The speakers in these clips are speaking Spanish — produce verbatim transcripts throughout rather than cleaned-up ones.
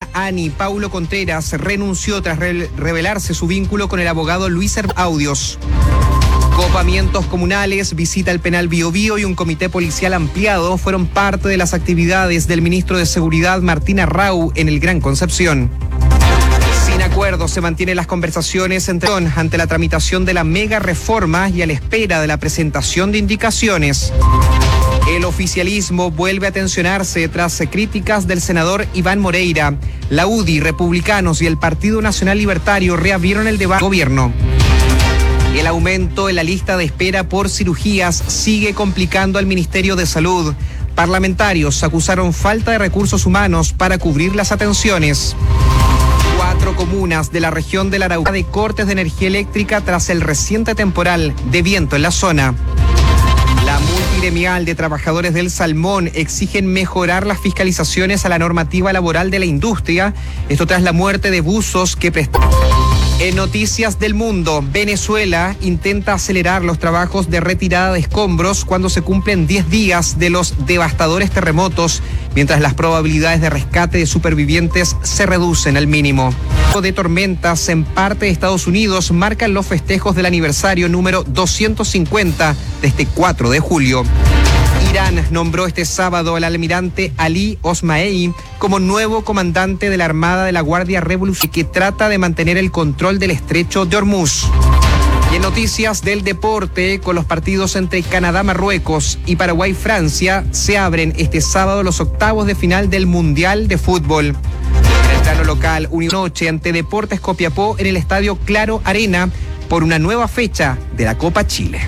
Ani Paulo Contreras renunció tras re- revelarse su vínculo con el abogado Luis Her- Audios. Copamientos comunales, visita al penal Bío Bío y un comité policial ampliado fueron parte de las actividades del ministro de Seguridad Martín Arrau en el Gran Concepción. Sin acuerdo se mantienen las conversaciones entre ante la tramitación de la mega reforma y a la espera de la presentación de indicaciones. El oficialismo vuelve a tensionarse tras críticas del senador Iván Moreira. La U D I, republicanos y el Partido Nacional Libertario reabrieron el debate del gobierno. El aumento en la lista de espera por cirugías sigue complicando al Ministerio de Salud. Parlamentarios acusaron falta de recursos humanos para cubrir las atenciones. Cuatro comunas de la región de la Araucanía de cortes de energía eléctrica tras el reciente temporal de viento en la zona. La multigremial de trabajadores del salmón exigen mejorar las fiscalizaciones a la normativa laboral de la industria, esto tras la muerte de buzos que prestaron. En noticias del mundo, Venezuela intenta acelerar los trabajos de retirada de escombros cuando se cumplen diez días de los devastadores terremotos, mientras las probabilidades de rescate de supervivientes se reducen al mínimo. De tormentas en parte de Estados Unidos marcan los festejos del aniversario número doscientos cincuenta de este cuatro de julio. Irán nombró este sábado al almirante Ali Osmaei como nuevo comandante de la Armada de la Guardia Revolucionaria, que trata de mantener el control del estrecho de Hormuz. Y en noticias del deporte, con los partidos entre Canadá, Marruecos y Paraguay, Francia, se abren este sábado los octavos de final del Mundial de Fútbol. En el plano local, una noche ante Deportes Copiapó en el Estadio Claro Arena por una nueva fecha de la Copa Chile.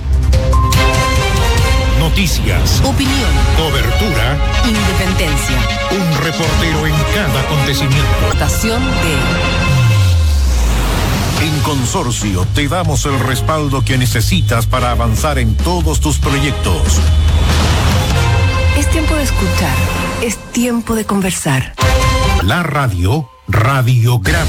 Noticias, opinión, cobertura, independencia. Un reportero en cada acontecimiento. Votación de... En Consorcio te damos el respaldo que necesitas para avanzar en todos tus proyectos. Es tiempo de escuchar, es tiempo de conversar. La radio, Radiograma.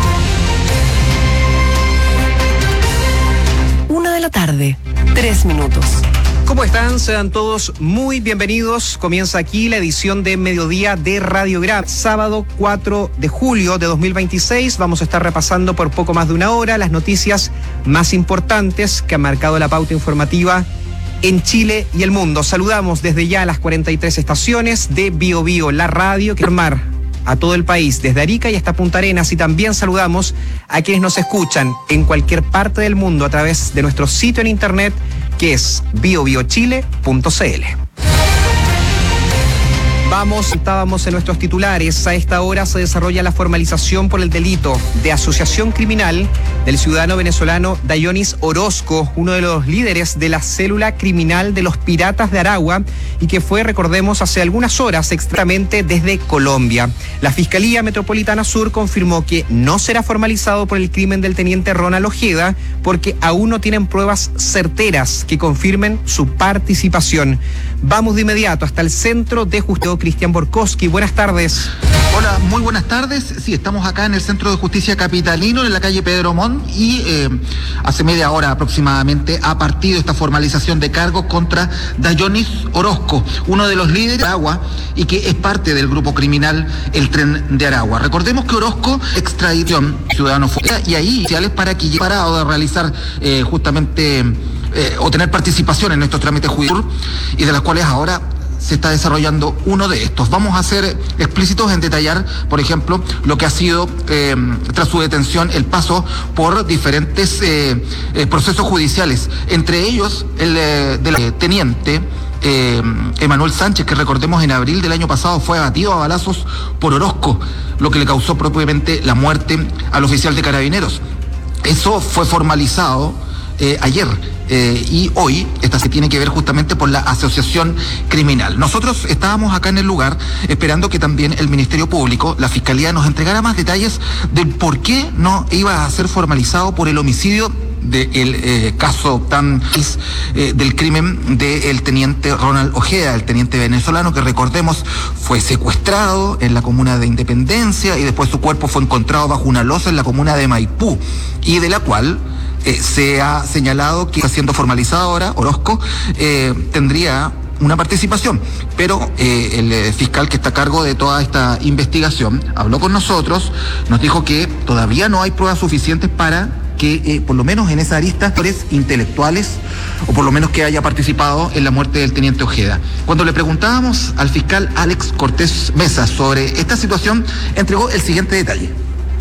Una de la tarde, tres minutos. ¿Cómo están? Sean todos muy bienvenidos. Comienza aquí la edición de Mediodía de Radiograma. Sábado cuatro de julio de dos mil veintiséis. Vamos a estar repasando por poco más de una hora las noticias más importantes que han marcado la pauta informativa en Chile y el mundo. Saludamos desde ya a las cuarenta y tres estaciones de Bío Bío, la radio que formar a todo el país, desde Arica y hasta Punta Arenas, y también saludamos a quienes nos escuchan en cualquier parte del mundo a través de nuestro sitio en internet, que es bio bio chile punto c l. Vamos, estábamos en nuestros titulares. A esta hora se desarrolla la formalización por el delito de asociación criminal del ciudadano venezolano Dayonis Orozco, uno de los líderes de la célula criminal de los Piratas de Aragua y que fue, recordemos, hace algunas horas exactamente desde Colombia. La Fiscalía Metropolitana Sur confirmó que no será formalizado por el crimen del teniente Ronald Ojeda porque aún no tienen pruebas certeras que confirmen su participación. Vamos de inmediato hasta el Centro de Justicia. Cristian Borkowski, buenas tardes. Hola, muy buenas tardes. Sí, estamos acá en el Centro de Justicia Capitalino, en la calle Pedro Montt, y eh, hace media hora aproximadamente ha partido esta formalización de cargos contra Dayonis Orozco, uno de los líderes de Aragua y que es parte del grupo criminal El Tren de Aragua. Recordemos que Orozco, extradición, ciudadano fuera, y ahí iniciales para que parado de realizar eh, justamente eh, o tener participación en estos trámites judiciales y de las cuales ahora se está desarrollando uno de estos. Vamos a ser explícitos en detallar, por ejemplo, lo que ha sido, eh, tras su detención, el paso por diferentes eh, eh, procesos judiciales, entre ellos el eh, del eh, teniente eh, Emanuel Sánchez, que recordemos en abril del año pasado fue abatido a balazos por Orozco, lo que le causó propiamente la muerte al oficial de Carabineros. Eso fue formalizado eh, ayer. Eh, y hoy esta se tiene que ver justamente por la asociación criminal. Nosotros estábamos acá en el lugar esperando que también el Ministerio Público, la Fiscalía, nos entregara más detalles del por qué no iba a ser formalizado por el homicidio del eh, caso tan eh, del crimen del teniente Ronald Ojeda, el teniente venezolano que, recordemos, fue secuestrado en la comuna de Independencia y después su cuerpo fue encontrado bajo una losa en la comuna de Maipú, y de la cual Eh, se ha señalado que está siendo formalizado ahora. Orozco eh, tendría una participación, pero eh, el eh, fiscal que está a cargo de toda esta investigación habló con nosotros, nos dijo que todavía no hay pruebas suficientes para que eh, por lo menos en esa arista actores intelectuales o por lo menos que haya participado en la muerte del teniente Ojeda. Cuando le preguntábamos al fiscal Alex Cortés Mesa sobre esta situación, entregó el siguiente detalle.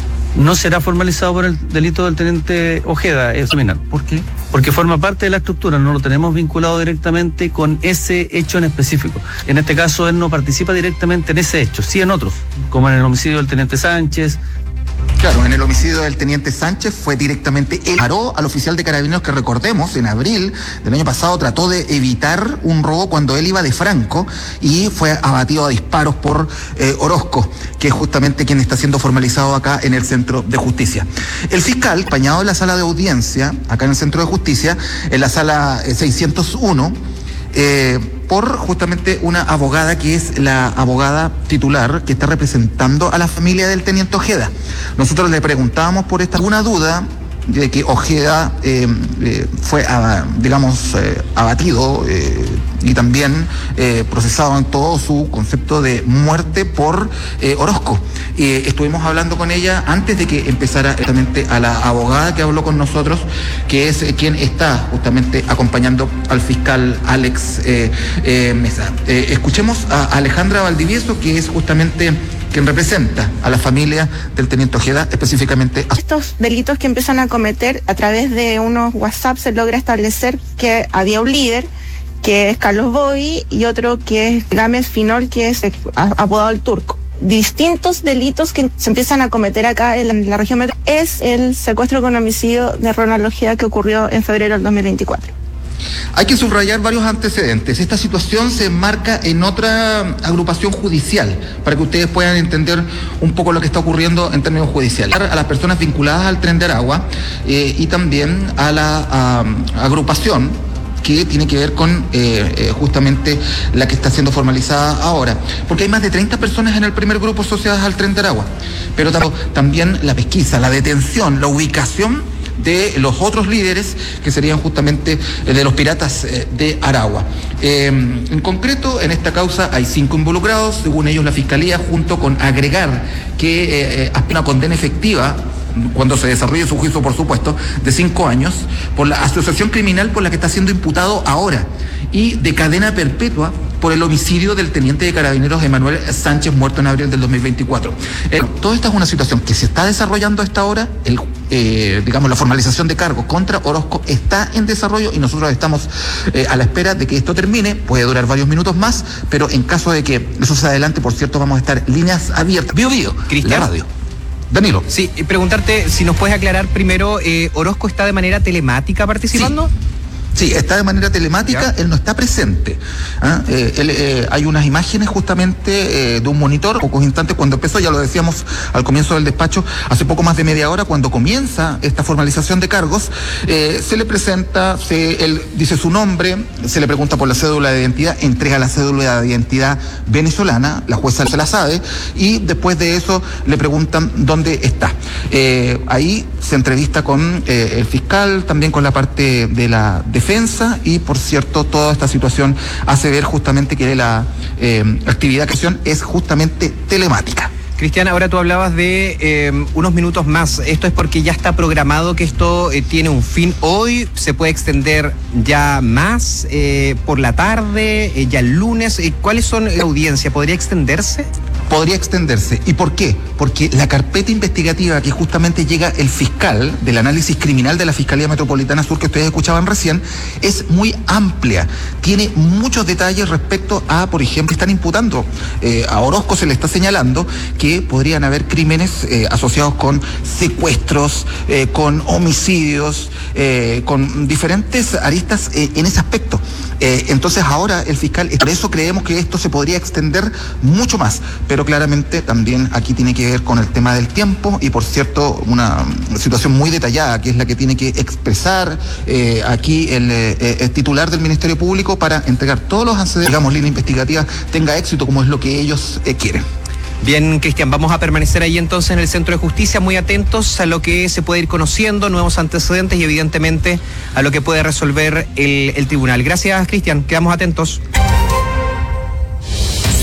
No será formalizado por el delito del teniente Ojeda, es criminal. ¿Por qué? Porque forma parte de la estructura, no lo tenemos vinculado directamente con ese hecho en específico. En este caso, él no participa directamente en ese hecho, sí en otros, como en el homicidio del teniente Sánchez. Claro, en el homicidio del teniente Sánchez fue directamente él paró al oficial de carabineros que, recordemos, en abril del año pasado trató de evitar un robo cuando él iba de franco y fue abatido a disparos por eh, Orozco, que es justamente quien está siendo formalizado acá en el Centro de Justicia. El fiscal, acompañado en la sala de audiencia, acá en el Centro de Justicia, en la sala eh, seiscientos uno, eh, por justamente una abogada que es la abogada titular que está representando a la familia del teniente Ojeda. Nosotros le preguntábamos por esta alguna duda de que Ojeda eh, eh, fue, a, digamos, eh, abatido eh, y también eh, procesado en todo su concepto de muerte por eh, Orozco. Eh, estuvimos hablando con ella antes de que empezara justamente a la abogada que habló con nosotros, que es eh, quien está justamente acompañando al fiscal Alex eh, eh, Mesa. Eh, escuchemos a Alejandra Valdivieso, que es justamente quien representa a la familia del teniente Ojeda, específicamente. Estos delitos que empiezan a cometer, a través de unos WhatsApp se logra establecer que había un líder, que es Carlos Boy, y otro que es Gámez Finol, que es apodado el Turco. Distintos delitos que se empiezan a cometer acá en la, en la región metro es el secuestro con homicidio de Ronald Ojeda que ocurrió en febrero del dos mil veinticuatro. Hay que subrayar varios antecedentes. Esta situación se enmarca en otra agrupación judicial, para que ustedes puedan entender un poco lo que está ocurriendo en términos judiciales. A las personas vinculadas al Tren de Aragua eh, y también a la a, agrupación que tiene que ver con eh, eh, justamente la que está siendo formalizada ahora. Porque hay más de treinta personas en el primer grupo asociadas al Tren de Aragua. Pero también la pesquisa, la detención, la ubicación de los otros líderes que serían justamente eh, de los piratas eh, de Aragua. Eh, en concreto, en esta causa hay cinco involucrados, según ellos la Fiscalía, junto con agregar que eh, aspira una condena efectiva cuando se desarrolle su juicio, por supuesto, de cinco años, por la asociación criminal por la que está siendo imputado ahora, y de cadena perpetua por el homicidio del teniente de carabineros Emanuel Sánchez, muerto en abril del dos mil veinticuatro. Eh, toda esta es una situación que se está desarrollando a esta hora. El, eh, digamos, la formalización de cargos contra Orozco está en desarrollo y nosotros estamos eh, a la espera de que esto termine. Puede durar varios minutos más, pero en caso de que eso se adelante, por cierto, vamos a estar líneas abiertas. Bio Bio, Cristian. La radio. Danilo. Sí, preguntarte si nos puedes aclarar primero, eh, ¿Orozco está de manera telemática participando? Sí. Sí, está de manera telemática, ¿ya? Él no está presente. ¿Ah? Eh, él, eh, hay unas imágenes justamente eh, de un monitor, pocos instantes cuando empezó, ya lo decíamos al comienzo del despacho, hace poco más de media hora, cuando comienza esta formalización de cargos, eh, se le presenta, se, él dice su nombre, se le pregunta por la cédula de identidad, entrega la cédula de identidad venezolana, la jueza se la sabe, y después de eso le preguntan dónde está. Eh, ahí se entrevista con eh, el fiscal, también con la parte de la defensa, y por cierto toda esta situación hace ver justamente que la eh, actividad que es justamente telemática. Cristian, ahora tú hablabas de eh, unos minutos más. ¿Esto es porque ya está programado que esto eh, tiene un fin hoy? ¿Se puede extender ya más eh, por la tarde, eh, ya el lunes? Eh, ¿Cuáles son la audiencia? ¿Podría extenderse? Podría extenderse. ¿Y por qué? Porque la carpeta investigativa que justamente llega el fiscal del análisis criminal de la Fiscalía Metropolitana Sur, que ustedes escuchaban recién, es muy amplia. Tiene muchos detalles respecto a, por ejemplo, están imputando, eh, a Orozco se le está señalando que podrían haber crímenes eh, asociados con secuestros, eh, con homicidios, eh, con diferentes aristas eh, en ese aspecto. Eh, entonces ahora el fiscal, por eso creemos que esto se podría extender mucho más, pero claramente también aquí tiene que ver con el tema del tiempo y, por cierto, una situación muy detallada que es la que tiene que expresar eh, aquí el, eh, el titular del Ministerio Público para entregar todos los antecedentes, digamos, línea investigativa tenga éxito como es lo que ellos eh, quieren. Bien, Cristian, vamos a permanecer ahí entonces en el Centro de Justicia, muy atentos a lo que se puede ir conociendo, nuevos antecedentes y evidentemente a lo que puede resolver el, el tribunal. Gracias, Cristian, quedamos atentos.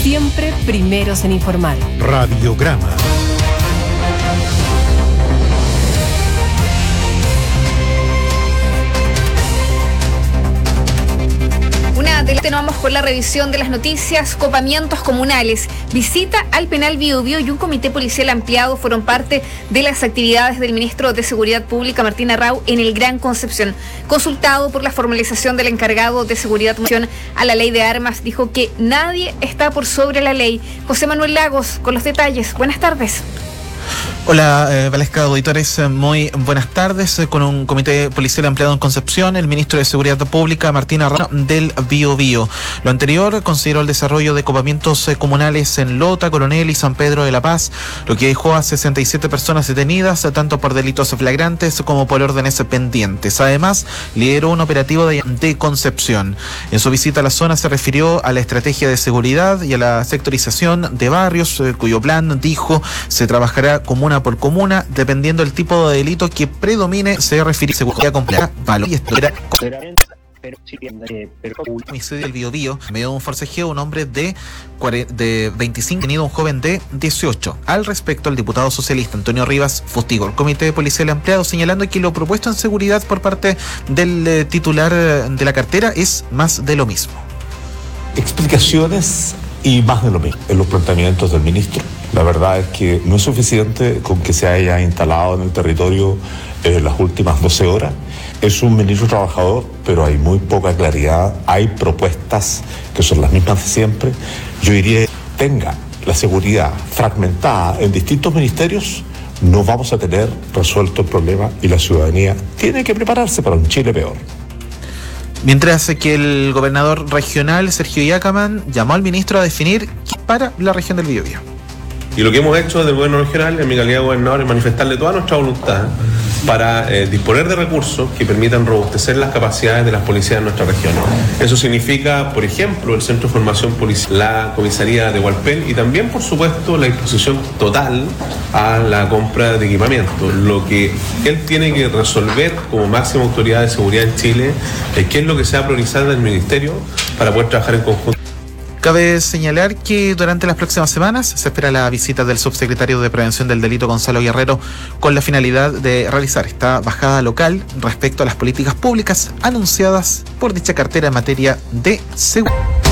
Siempre primeros en informar. Radiograma. Continuamos con la revisión de las noticias. Copamientos comunales, visita al penal Bío Bío y un comité policial ampliado fueron parte de las actividades del ministro de Seguridad Pública, Martín Arrau, en el Gran Concepción. Consultado por la formalización del encargado de Seguridad a la ley de armas, dijo que nadie está por sobre la ley. José Manuel Lagos, con los detalles. Buenas tardes. Hola, eh, Valesca, auditores, eh, muy buenas tardes. Eh, con un comité policial ampliado en Concepción, el ministro de Seguridad Pública, Martín Arrau, del Bío Bío. Lo anterior consideró el desarrollo de copamientos eh, comunales en Lota, Coronel y San Pedro de la Paz, lo que dejó a sesenta y siete personas detenidas, eh, tanto por delitos flagrantes como por órdenes pendientes. Además, lideró un operativo de, de Concepción. En su visita a la zona se refirió a la estrategia de seguridad y a la sectorización de barrios, eh, cuyo plan, dijo, se trabajará comuna por comuna, dependiendo del tipo de delito que predomine. Se refiere a seguridad completa, valor y espera. Homicidio del Bío Bío, en medio de un forcejeo, un hombre de, de veinticinco, tenido un joven de dieciocho. Al respecto, el diputado socialista Antonio Rivas fustigó el comité policial ampliado, señalando que lo propuesto en seguridad por parte del eh, titular de la cartera es más de lo mismo. Explicaciones y más de lo mismo en los planteamientos del ministro. La verdad es que no es suficiente con que se haya instalado en el territorio eh, las últimas doce horas. Es un ministro trabajador, pero hay muy poca claridad. Hay propuestas que son las mismas de siempre. Yo diría, tenga la seguridad fragmentada en distintos ministerios, no vamos a tener resuelto el problema y la ciudadanía tiene que prepararse para un Chile peor. Mientras que el gobernador regional, Sergio Yacaman, llamó al ministro a definir para la región del Bío Bío. Y lo que hemos hecho desde el gobierno regional, en mi calidad de gobernador, es manifestarle toda nuestra voluntad para eh, disponer de recursos que permitan robustecer las capacidades de las policías de nuestra región. Eso significa, por ejemplo, el Centro de Formación Policial, la comisaría de Hualpén y también, por supuesto, la disposición total a la compra de equipamiento. Lo que él tiene que resolver como máxima autoridad de seguridad en Chile es qué es lo que se va a priorizar del Ministerio para poder trabajar en conjunto. Cabe señalar que durante las próximas semanas se espera la visita del subsecretario de Prevención del Delito, Gonzalo Guerrero, con la finalidad de realizar esta bajada local respecto a las políticas públicas anunciadas por dicha cartera en materia de seguridad.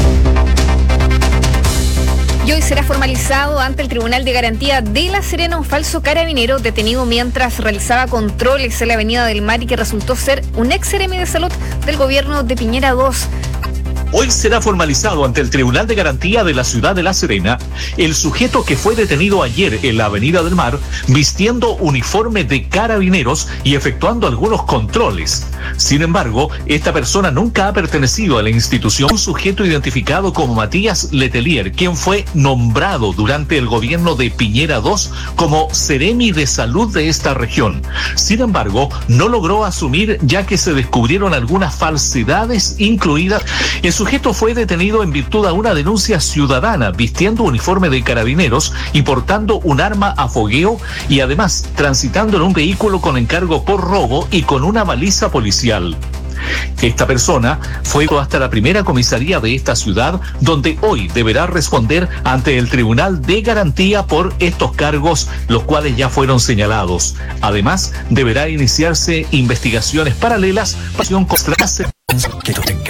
Y hoy será formalizado ante el Tribunal de Garantía de La Serena un falso carabinero detenido mientras realizaba controles en la Avenida del Mar y que resultó ser un ex seremi de salud del gobierno de Piñera dos. Hoy será formalizado ante el Tribunal de Garantía de la ciudad de La Serena el sujeto que fue detenido ayer en la Avenida del Mar vistiendo uniforme de carabineros y efectuando algunos controles. Sin embargo, esta persona nunca ha pertenecido a la institución. Un sujeto identificado como Matías Letelier, quien fue nombrado durante el gobierno de Piñera dos como seremi de salud de esta región. Sin embargo, no logró asumir ya que se descubrieron algunas falsedades incluidas. El sujeto fue detenido en virtud a una denuncia ciudadana vistiendo uniforme de carabineros y portando un arma a fogueo y además transitando en un vehículo con encargo por robo y con una baliza policial. Esta persona fue hasta la primera comisaría de esta ciudad, donde hoy deberá responder ante el Tribunal de Garantía por estos cargos, los cuales ya fueron señalados. Además, deberá iniciarse investigaciones paralelas para contra